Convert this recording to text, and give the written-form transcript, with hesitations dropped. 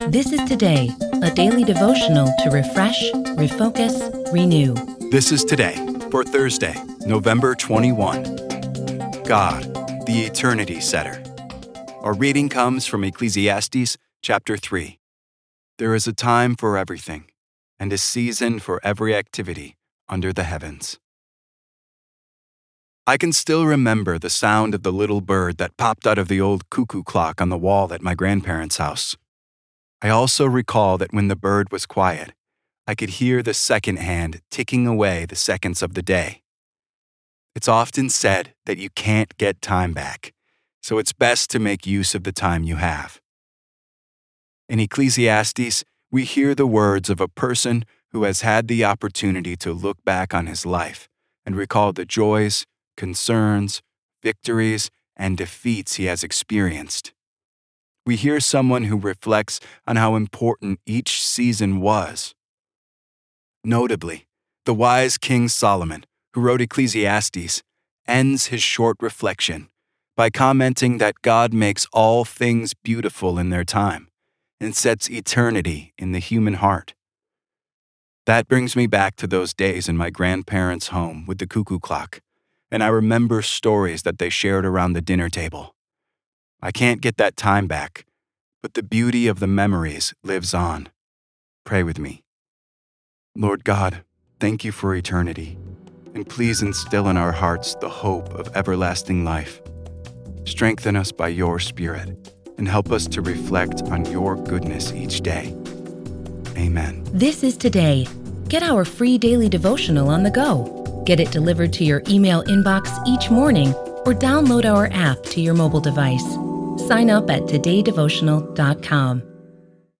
This is Today, a daily devotional to refresh, refocus, renew. This is Today for Thursday, November 21. God, the Eternity Setter. Our reading comes from Ecclesiastes chapter 3. There is a time for everything, and a season for every activity under the heavens. I can still remember the sound of the little bird that popped out of the old cuckoo clock on the wall at my grandparents' house. I also recall that when the bird was quiet, I could hear the second hand ticking away the seconds of the day. It's often said that you can't get time back, so it's best to make use of the time you have. In Ecclesiastes, we hear the words of a person who has had the opportunity to look back on his life and recall the joys, concerns, victories, and defeats he has experienced. We hear someone who reflects on how important each season was. Notably, the wise King Solomon, who wrote Ecclesiastes, ends his short reflection by commenting that God makes all things beautiful in their time and sets eternity in the human heart. That brings me back to those days in my grandparents' home with the cuckoo clock, and I remember stories that they shared around the dinner table. I can't get that time back, but the beauty of the memories lives on. Pray with me. Lord God, thank you for eternity, and please instill in our hearts the hope of everlasting life. Strengthen us by your Spirit, and help us to reflect on your goodness each day. Amen. This is Today. Get our free daily devotional on the go. Get it delivered to your email inbox each morning or download our app to your mobile device. Sign up at todaydevotional.com.